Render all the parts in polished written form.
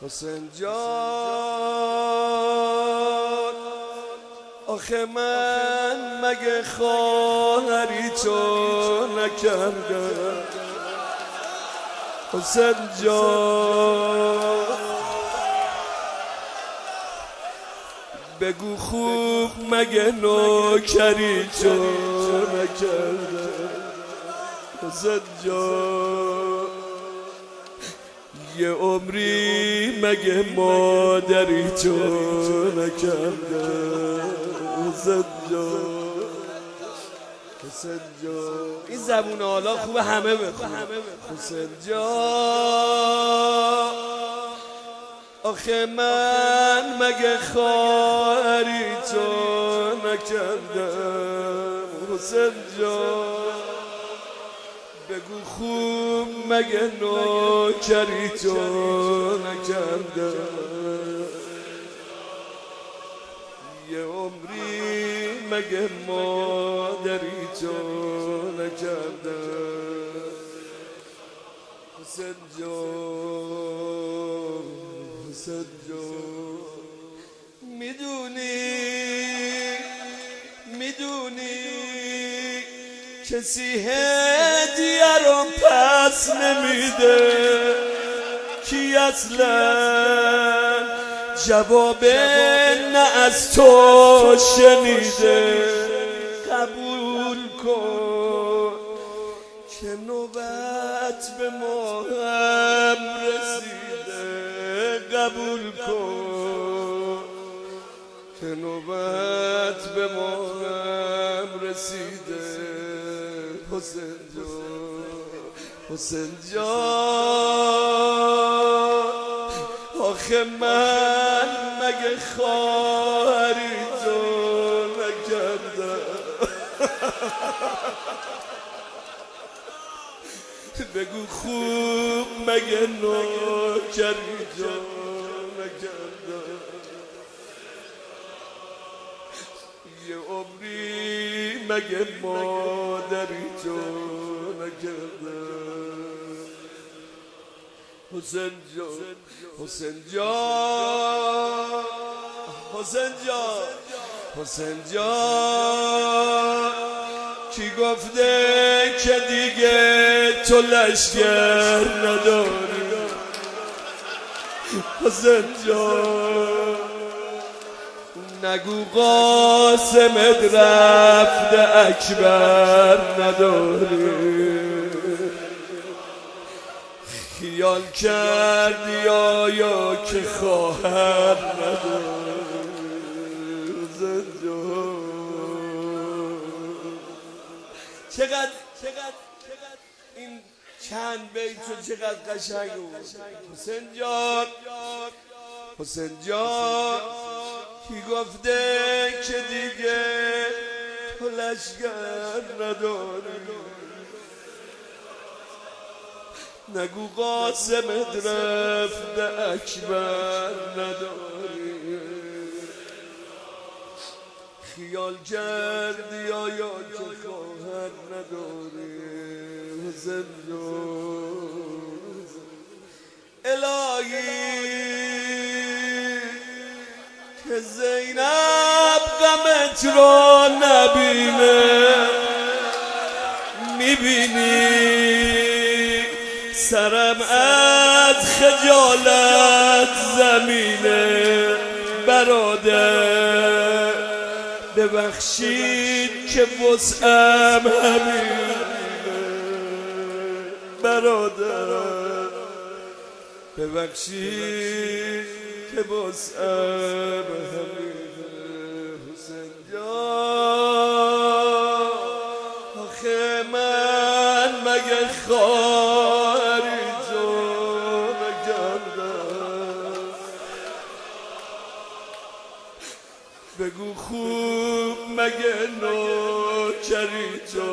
حسین جان آخه من مگه خواهری تو نکردم حسین جان بگو خوب مگه نوکری تو نکردم حسین جان یه عمری مگه مادری تو نکردم حسین جان حسین جان این زبون حالا خوبه همه بخونه حسین جان آخه من مگه خواهری تو نکردم حسین جان بگو خوب مگه نوکری تو نکردم یه عمری مگه مادری تو نکردم حسین جان حسین جان میدونی کسی هدیه رو پس نمیده کی اصلا جواب نه از تو شنیده قبول کن که نوبت به ما هم رسیده قبول کن که نوبت به ما هم رسیده حسین جان حسین جان آخه من مگه خواهری تو نکردم بگو خوب مگه نوکری تو نکردم یه عمری مگه مادری تو نکردم حسین جان حسین جان حسین جان حسین جان کی گفته که دیگه تو لشکر نداری حسین جان نگو قاسمت رفته اکبر نداری خیال کردی آیا که خواهر نداری حسین جان چقدر این چند بیت چقدر قشنگ بود حسین جان حسین جان کی گفته که دیگه تو لشکر نداری نگو قاسمت رفته اکبر نداری خیال کردی آیا که خواهر نداری حسین جان الهی که زینب غمت رو نبینه میبینی سرم از خجالت زمینه برادر ببخشید که وسعم همینه برادر ببخشید که وسعم همینه حسین جان آخه من مگه خواهری تو نکردم بگو خوب مگه نوکری تو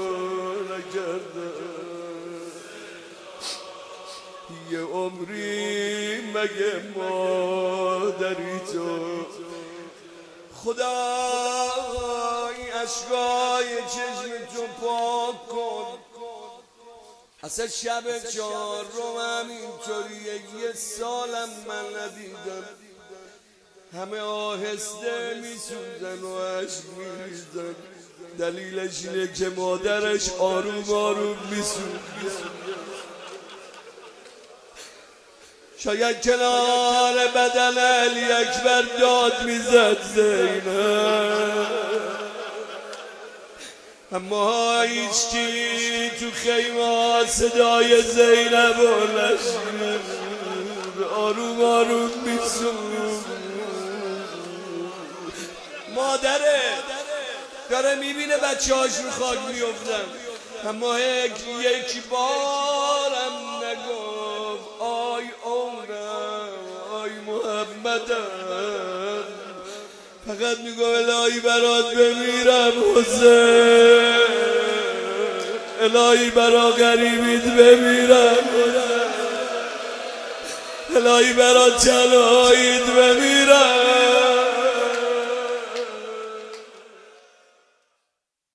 نکردم یه عمری مگه مادری تو خدا این اشکای چشم تو پاک کن اصلا شب چهارم همینطوریه، یه سالم من ندیدم. همه آهسته میسوزن و عشق میریزن. دلیلش اینه که مادرش آروم آروم میسوزه. شاید کنار بدن علی اکبر داد میزد زینب، اما هیچکی تو خیمه صدای زینب و نشنید. آروم آروم میسوزه. مادره داره میبینه بچه هاش رو خاک میفتن، اما یک بارم نگفت آی عمرم، آی محمدم. فقط میگو الهی برات بمیرم حسین، الهی برا غریبیت بمیرم حسین، الهی برا تنهاییت بمیرم.